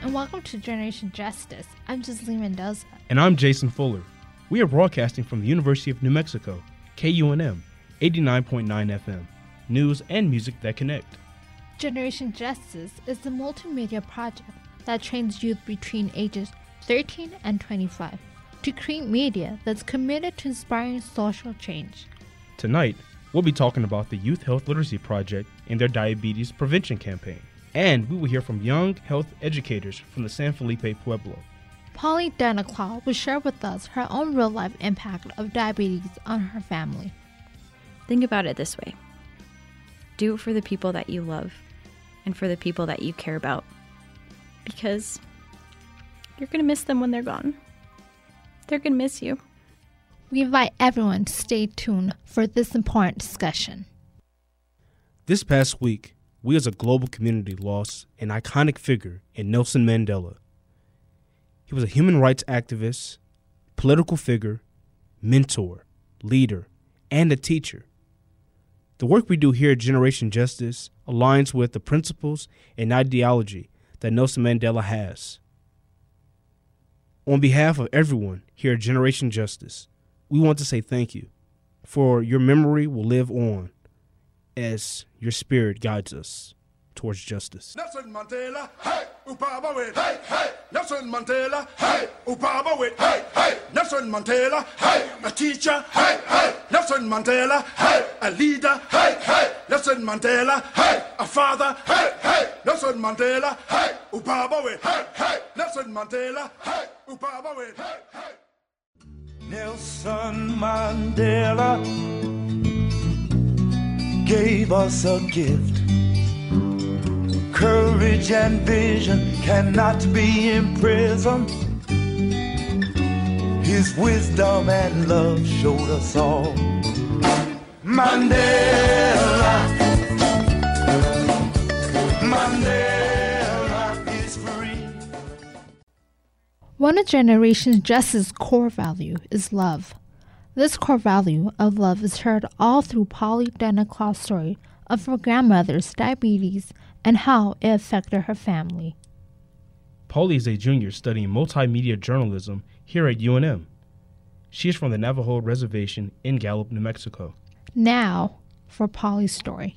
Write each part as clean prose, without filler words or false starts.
and welcome to Generation Justice. I'm Giselle Mendoza. And I'm Jason Fuller. We are broadcasting from the University of New Mexico, KUNM, 89.9 FM, news and music that connect. Generation Justice is a multimedia project that trains youth between ages 13 and 25 to create media that's committed to inspiring social change. Tonight, we'll be talking about the Youth Health Literacy Project and their diabetes prevention campaign. And we will hear from young health educators from the San Felipe Pueblo. Polly Denaclaw will share with us her own real-life impact of diabetes on her family. Think about it this way. Do it for the people that you love and for the people that you care about. Because you're going to miss them when they're gone. They're going to miss you. We invite everyone to stay tuned for this important discussion. This past week, we as a global community lost an iconic figure in Nelson Mandela. He was a human rights activist, political figure, mentor, leader, and a teacher. The work we do here at Generation Justice aligns with the principles and ideology that Nelson Mandela has. On behalf of everyone here at Generation Justice, we want to say thank you, for your memory will live on as your spirit guides us towards justice. Nelson Mandela, hey, upaba wait, hey, hey. Nelson Mandela, hey, upaba wait, hey, hey. Nelson Mandela, hey, a teacher, hey, hey. Nelson Mandela, hey, a leader, hey, hey. Nelson Mandela, hey, a father, hey, hey. Nelson Mandela, hey, upaba wait, hey, hey. Nelson Mandela, hey, upaba wait, hey, hey. Nelson Mandela gave us a gift. Courage and vision cannot be imprisoned. His wisdom and love showed us all. Mandela, Mandela is free. One of Generation Justice's core value is love. This core value of love is heard all through Polly Denaclaw's story of her grandmother's diabetes and how it affected her family. Polly is a junior studying multimedia journalism here at UNM. She is from the Navajo Reservation in Gallup, New Mexico. Now, for Polly's story.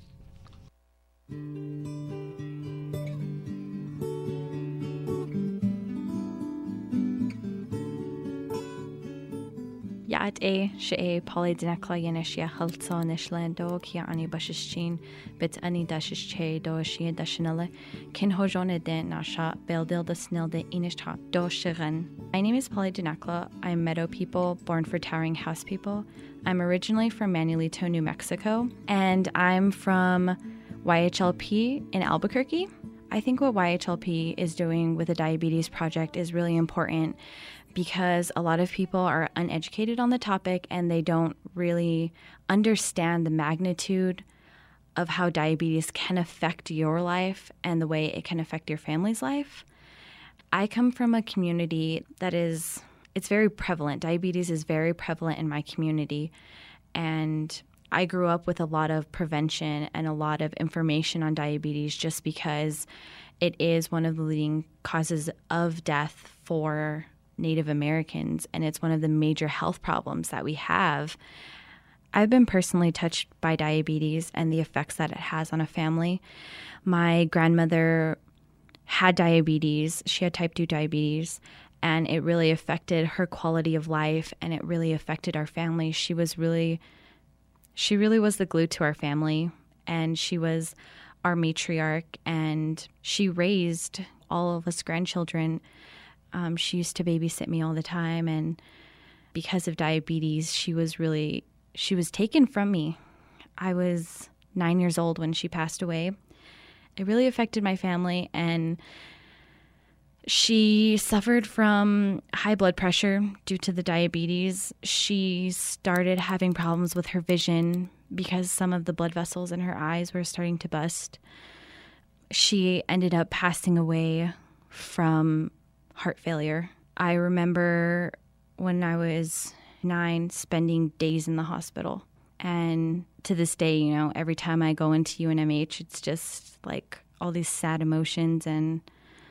Yaat she Polly Denaclaw Yanishia Haltsa Nishlando Kia Ani Bashichin Bit Ani Dashiche Do Shia Dashinale Kin Hojone Den Nasha Beldil the Snilde Inishta Do Shiren. My name is Polly Denaclaw. I'm Meadow people, born for towering house people. I'm originally from Manuelito, New Mexico, and I'm from YHLP in Albuquerque. I think what YHLP is doing with the Diabetes Project is really important because a lot of people are uneducated on the topic and they don't really understand the magnitude of how diabetes can affect your life and the way it can affect your family's life. I come from a community that it's very prevalent. Diabetes is very prevalent in my community, and I grew up with a lot of prevention and a lot of information on diabetes just because it is one of the leading causes of death for Native Americans, and it's one of the major health problems that we have. I've been personally touched by diabetes and the effects that it has on a family. My grandmother had diabetes. She had type 2 diabetes, and it really affected her quality of life, and it really affected our family. She really was the glue to our family, and she was our matriarch, and she raised all of us grandchildren. She used to babysit me all the time, and because of diabetes, she was taken from me. I was 9 years old when she passed away. It really affected my family, and she suffered from high blood pressure due to the diabetes. She started having problems with her vision because some of the blood vessels in her eyes were starting to bust. She ended up passing away from heart failure. I remember when I was 9 spending days in the hospital. And to this day, every time I go into UNMH, it's just like all these sad emotions. And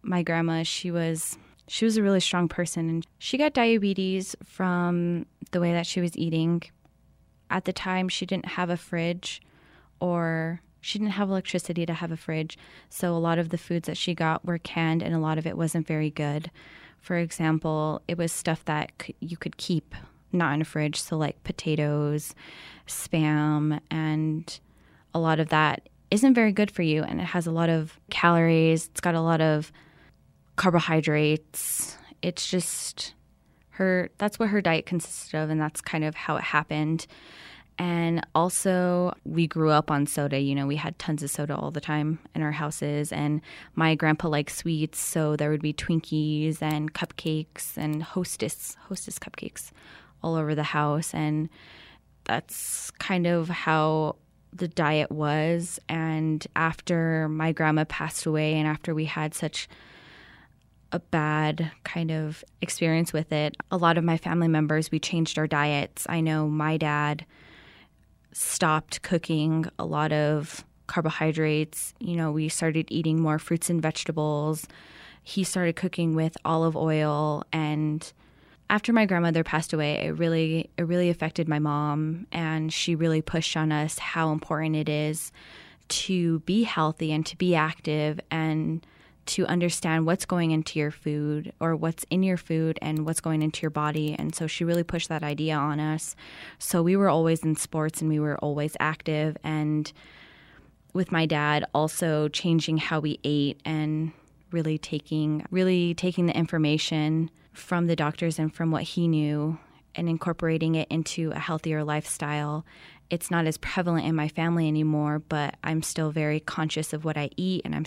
my grandma, she was a really strong person, and she got diabetes from the way that she was eating. At the time, she didn't have a fridge, or she didn't have electricity to have a fridge, so a lot of the foods that she got were canned, and a lot of it wasn't very good. For example, it was stuff that you could keep not in a fridge, so like potatoes, Spam, and a lot of that isn't very good for you, and it has a lot of calories. It's got a lot of carbohydrates. It's just that's what her diet consisted of, and that's kind of how it happened. And also, we grew up on soda. You know, we had tons of soda all the time in our houses, and my grandpa liked sweets, so there would be Twinkies and cupcakes and Hostess cupcakes all over the house, and that's kind of how the diet was. And after my grandma passed away, and after we had such a bad kind of experience with it, a lot of my family members, we changed our diets. I know my dad stopped cooking a lot of carbohydrates. You know, we started eating more fruits and vegetables. He started cooking with olive oil. And after my grandmother passed away, it really affected my mom, and she really pushed on us how important it is to be healthy and to be active and to understand what's going into your food, or what's in your food and what's going into your body. And so she really pushed that idea on us. So we were always in sports, and we were always active. And with my dad also changing how we ate, and really taking the information from the doctors and from what he knew and incorporating it into a healthier lifestyle. It's not as prevalent in my family anymore, but I'm still very conscious of what I eat, and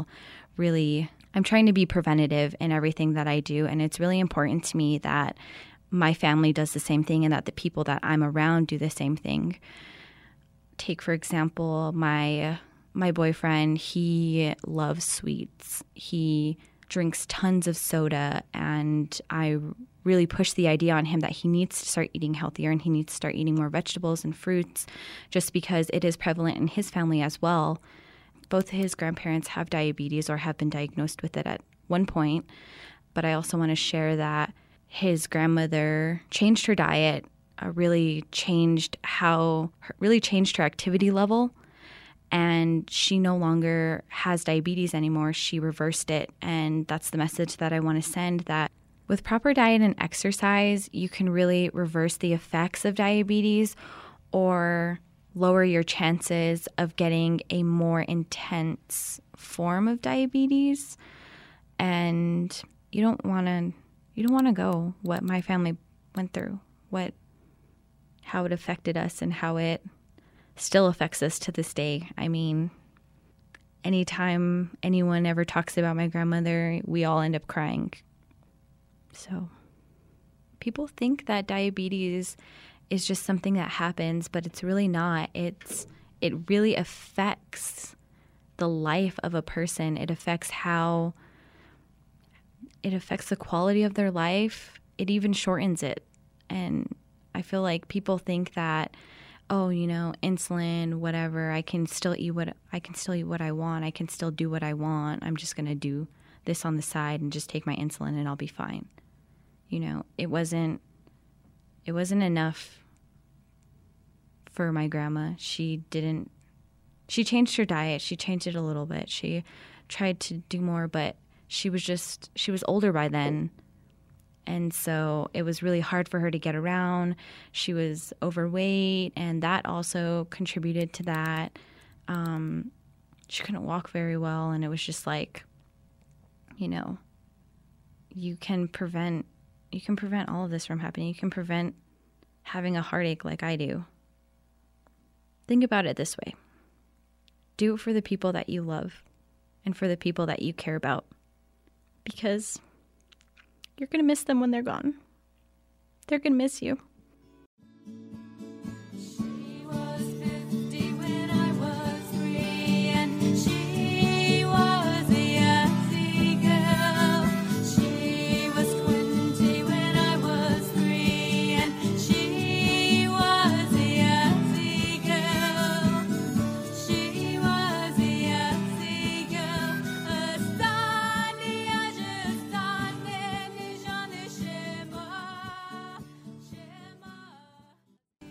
I'm trying to be preventative in everything that I do. And it's really important to me that my family does the same thing, and that the people that I'm around do the same thing. Take, for example, my boyfriend. He loves sweets. He drinks tons of soda, and I really push the idea on him that he needs to start eating healthier, and he needs to start eating more vegetables and fruits, just because it is prevalent in his family as well. Both his grandparents have diabetes, or have been diagnosed with it at one point. But I also want to share that his grandmother changed her diet, really changed her activity level, and she no longer has diabetes anymore. She reversed it, and that's the message that I want to send, that with proper diet and exercise, you can really reverse the effects of diabetes, or lower your chances of getting a more intense form of diabetes. And you don't want to go what my family went through, how it affected us, and how it still affects us to this day. I mean, anytime anyone ever talks about my grandmother, we all end up crying. So people think that diabetes is just something that happens, but it's really not. It really affects the life of a person. It affects the quality of their life. It even shortens it. And I feel like people think that, oh, you know, insulin, whatever, I can still eat what I want. I can still do what I want. I'm just going to do this on the side and just take my insulin and I'll be fine. You know, it wasn't enough for my grandma. She changed her diet. She changed it a little bit. She tried to do more, but she was older by then. And so it was really hard for her to get around. She was overweight, and that also contributed to that. She couldn't walk very well, and it was just like, you know, you can prevent all of this from happening. You can prevent having a heartache like I do. Think about it this way. Do it for the people that you love and for the people that you care about, because you're going to miss them when they're gone. They're going to miss you.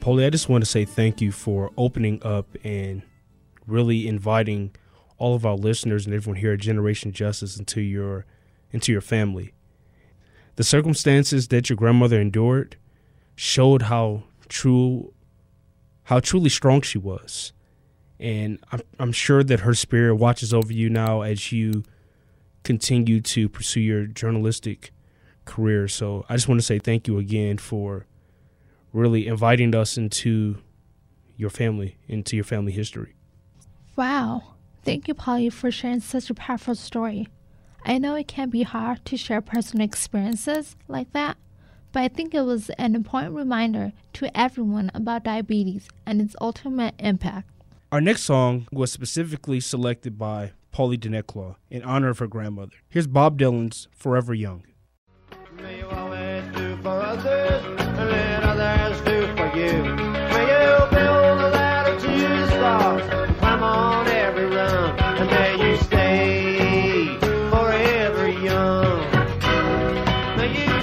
Polly, I just want to say thank you for opening up and really inviting all of our listeners and everyone here at Generation Justice into your family. The circumstances that your grandmother endured showed how truly strong she was. And I'm sure that her spirit watches over you now as you continue to pursue your journalistic career. So I just want to say thank you again for really inviting us into your family history. Wow. Thank you, Polly, for sharing such a powerful story. I know it can be hard to share personal experiences like that, but I think it was an important reminder to everyone about diabetes and its ultimate impact. Our next song was specifically selected by Paulie Deneclaw in honor of her grandmother. Here's Bob Dylan's Forever Young. May you always do for others and let others do for you. May you build a ladder to the stars and climb on every rung, and may you stay forever young. May you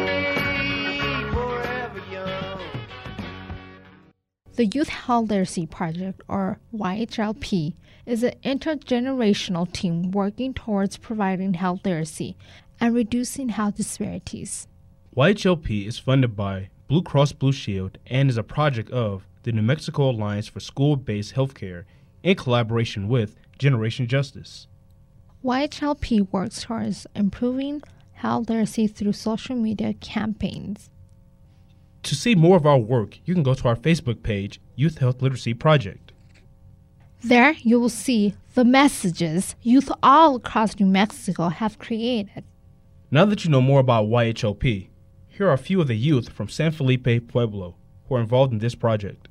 stay forever young. The Youth Health Literacy Project, or YHLP, is an intergenerational team working towards providing health literacy and reducing health disparities. YHLP is funded by Blue Cross Blue Shield and is a project of the New Mexico Alliance for School-Based Healthcare in collaboration with Generation Justice. YHLP works towards improving health literacy through social media campaigns. To see more of our work, you can go to our Facebook page, Youth Health Literacy Project. There you will see the messages youth all across New Mexico have created. Now that you know more about YHLP, here are a few of the youth from San Felipe Pueblo who are involved in this project.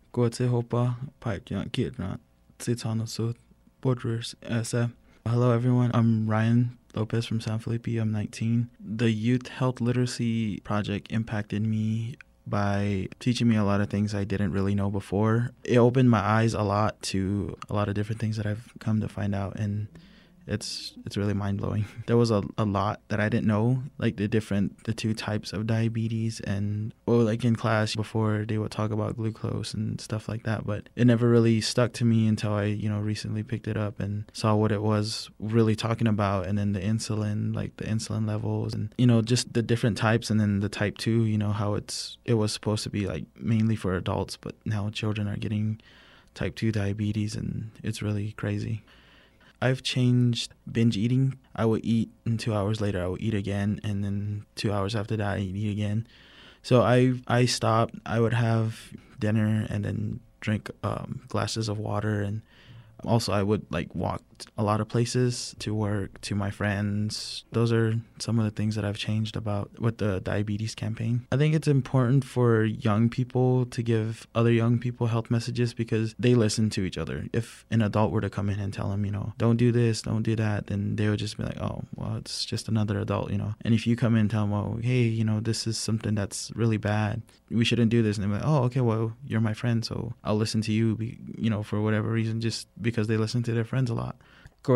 Hello everyone, I'm Ryan Lopez from San Felipe. I'm 19. The Youth Health Literacy Project impacted me by teaching me a lot of things I didn't really know before. It opened my eyes a lot to a lot of different things that I've come to find out, and it's really mind-blowing. There was a lot that I didn't know, like the two types of diabetes, and like in class before they would talk about glucose and stuff like that, but it never really stuck to me until I recently picked it up and saw what it was really talking about, and then the insulin, like the insulin levels, and just the different types, and then the type 2, how it was supposed to be like mainly for adults, but now children are getting type 2 diabetes, and it's really crazy. I've changed binge eating. I would eat, and 2 hours later I would eat again, and then 2 hours after that I eat again. So I stopped. I would have dinner and then drink glasses of water, and also I would walk a lot of places to work, to my friends. Those are some of the things that I've changed about with the diabetes campaign. I think it's important for young people to give other young people health messages because they listen to each other. If an adult were to come in and tell them, don't do this, don't do that, then they would just be like, oh, well, it's just another adult, And if you come in and tell them, oh, hey, this is something that's really bad, we shouldn't do this. And they're like, oh, okay, well, you're my friend, so I'll listen to you, for whatever reason, just because they listen to their friends a lot. Hello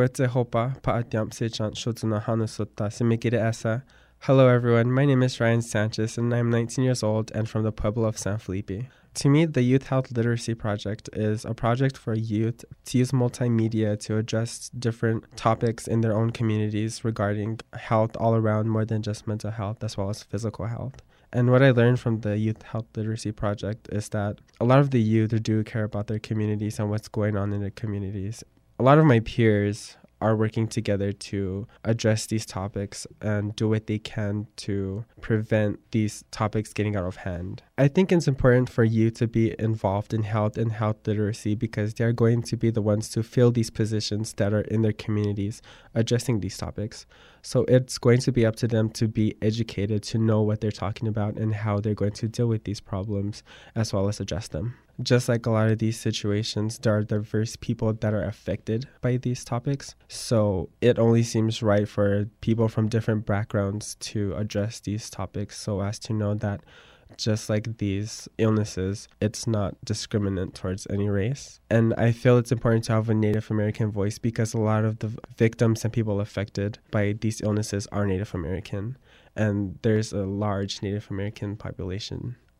everyone, my name is Ryan Sanchez and I'm 19 years old and from the Pueblo of San Felipe. To me, the Youth Health Literacy Project is a project for youth to use multimedia to address different topics in their own communities regarding health all around, more than just mental health as well as physical health. And what I learned from the Youth Health Literacy Project is that a lot of the youth do care about their communities and what's going on in their communities. A lot of my peers are working together to address these topics and do what they can to prevent these topics getting out of hand. I think it's important for you to be involved in health and health literacy because they're going to be the ones to fill these positions that are in their communities addressing these topics. So it's going to be up to them to be educated, to know what they're talking about and how they're going to deal with these problems as well as address them. Just like a lot of these situations, there are diverse people that are affected by these topics. So it only seems right for people from different backgrounds to address these topics so as to know that just like these illnesses, it's not discriminant towards any race. And I feel it's important to have a Native American voice because a lot of the victims and people affected by these illnesses are Native American. And there's a large Native American population.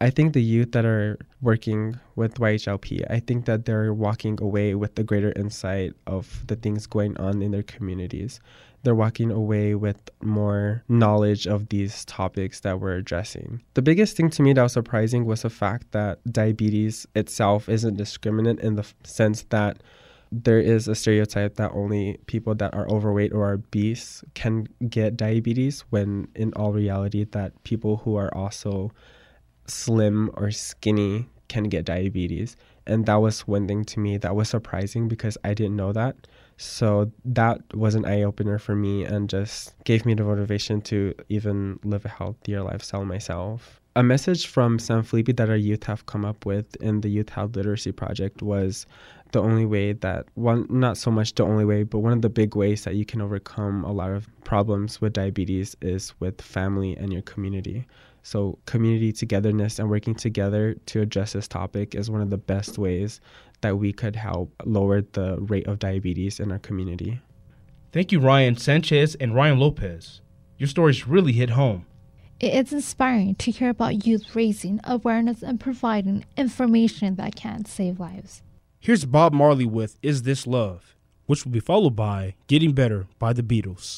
I think the youth that are working with YHLP, I think that they're walking away with a greater insight of the things going on in their communities. They're walking away with more knowledge of these topics that we're addressing. The biggest thing to me that was surprising was the fact that diabetes itself isn't discriminate in the sense that there is a stereotype that only people that are overweight or obese can get diabetes, when in all reality that people who are also slim or skinny can get diabetes. And that was one thing to me that was surprising because I didn't know that. So that was an eye-opener for me and just gave me the motivation to even live a healthier lifestyle myself. A message from San Felipe that our youth have come up with in the Youth Health Literacy Project was the only way that, not so much the only way, but one of the big ways that you can overcome a lot of problems with diabetes is with family and your community. So community togetherness and working together to address this topic is one of the best ways that we could help lower the rate of diabetes in our community. Thank you, Ryan Sanchez and Ryan Lopez. Your stories really hit home. It is inspiring to hear about youth raising awareness and providing information that can save lives. Here's Bob Marley with Is This Love, which will be followed by Getting Better by the Beatles.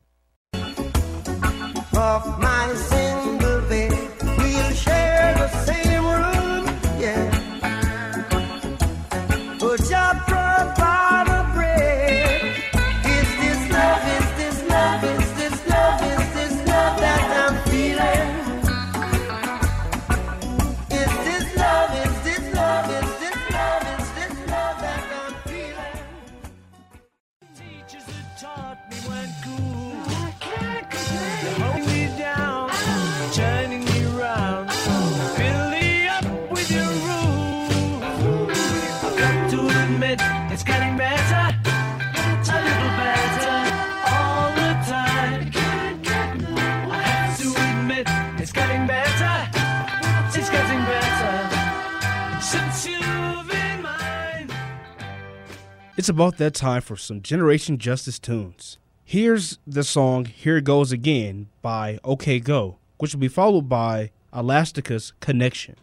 Off my single bed, we'll share the same room, yeah. Put your provide a bread. Is this love, is this love, is this love, is this love that I'm feeling? Is this love, is this love, is this love, is this love that I'm feeling? Teachers that taught me when cool. Hold me down, turning me round, fill me up with your rule. I've got to admit, it's getting better, a little better, all the time. I have to admit, it's getting better, it's getting better, since you've been mine. It's about that time for some Generation Justice tunes. Here's the song Here It Goes Again by OK Go, which will be followed by Elastica's Connection.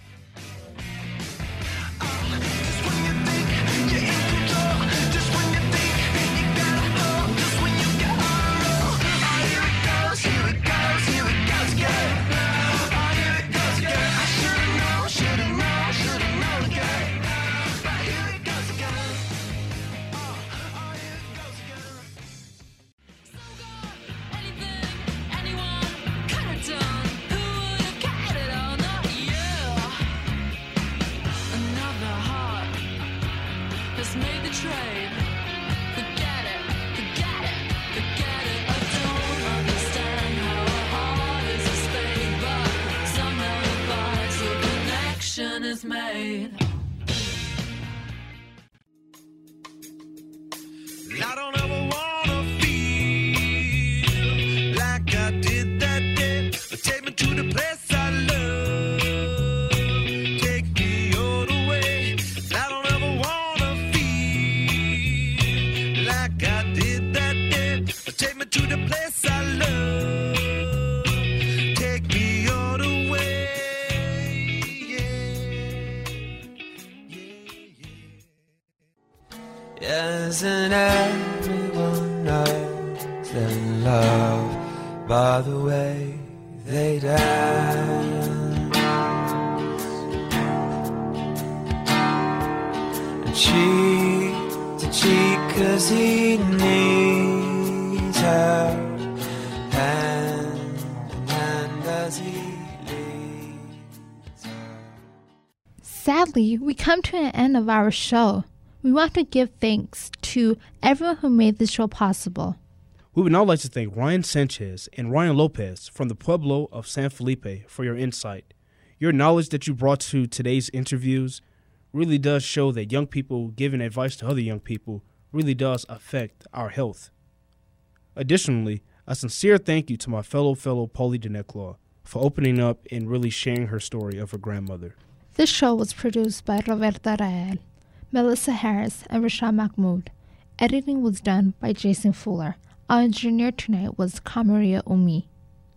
Is made. I don't ever wanna feel like I did that day. Take me to the place I love. Take me all the way. I don't ever wanna feel like I did that day. Take me to the place I love. Take me all the way. Isn't everyone knows they're in love by the way they dance? And cheek to cheek 'cause he needs her, hand in hand as he leads her. Sadly, we come to an end of our show. We want to give thanks to everyone who made this show possible. We would now like to thank Ryan Sanchez and Ryan Lopez from the Pueblo of San Felipe for your insight. Your knowledge that you brought to today's interviews really does show that young people giving advice to other young people really does affect our health. Additionally, a sincere thank you to my fellow Paulie Deneclaw for opening up and really sharing her story of her grandmother. This show was produced by Roberta Rael, Melissa Harris, and Rashad Mahmoud. Editing was done by Jason Fuller. Our engineer tonight was Kamaria Umi.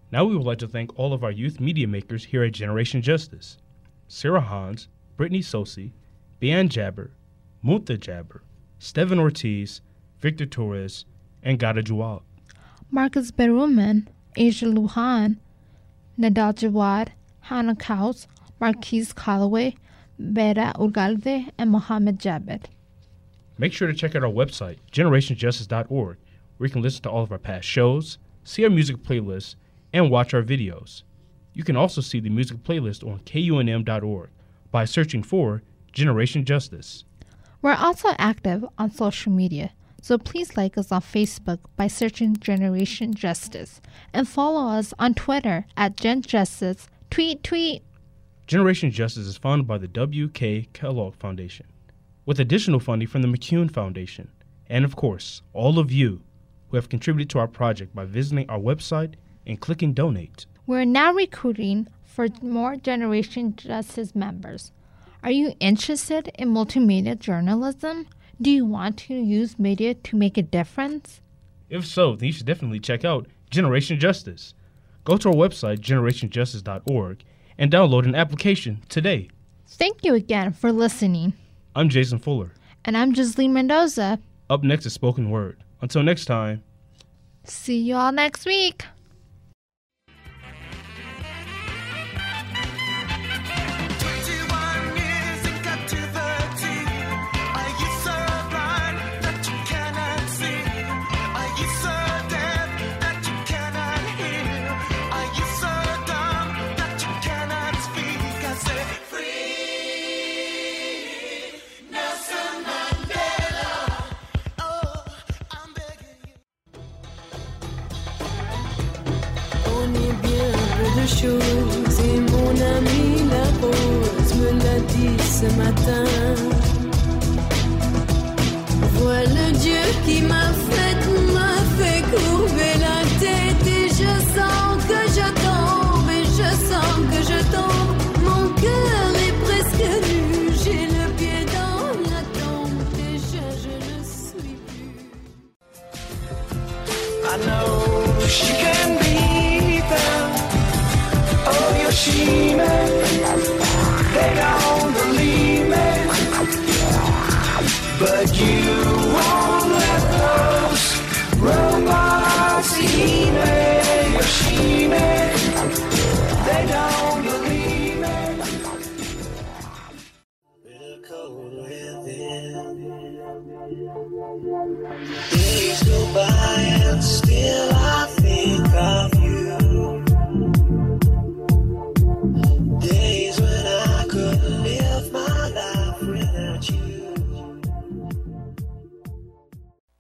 Now we would like to thank all of our youth media makers here at Generation Justice: Sarah Hans, Brittany Sosi, Bian Jabber, Munta Jabber, Steven Ortiz, Victor Torres, and Gada Jawad. Marcus Beruman, Asia Lujan, Nadal Jawad, Hannah Kaus, Marquise Calloway, Bera Ugalde, and Mohammed Jabed. Make sure to check out our website, generationjustice.org, where you can listen to all of our past shows, see our music playlists, and watch our videos. You can also see the music playlist on kunm.org by searching for Generation Justice. We're also active on social media, so please like us on Facebook by searching Generation Justice and follow us on Twitter at Gen Justice. Tweet! Generation Justice is funded by the W.K. Kellogg Foundation, with additional funding from the McCune Foundation, and of course, all of you who have contributed to our project by visiting our website and clicking donate. We're now recruiting for more Generation Justice members. Are you interested in multimedia journalism? Do you want to use media to make a difference? If so, then you should definitely check out Generation Justice. Go to our website, generationjustice.org, and download an application today. Thank you again for listening. I'm Jason Fuller. And I'm Giselle Mendoza. Up next is Spoken Word. Until next time. See you all next week. 21 years and got to 13. Are you so blind that you cannot see? Are you so deaf that you cannot hear? Are you so dumb that you cannot speak? I say free Nelson Mandela. Oh, I'm begging you. On est bien peu de choses et mon ami la rose me l'a dit ce matin. Voilà Dieu qui m'a fait courber la tête et je sens que je tombe et je sens que je tombe. Mon cœur est presque nu, j'ai le pied dans la tombe, déjà je ne suis plus. I know she can be found. Oh, Yoshime, they don't believe me. But you won't let those robots eat me. Yoshime, they don't believe me. Bitter cold within. Days go by.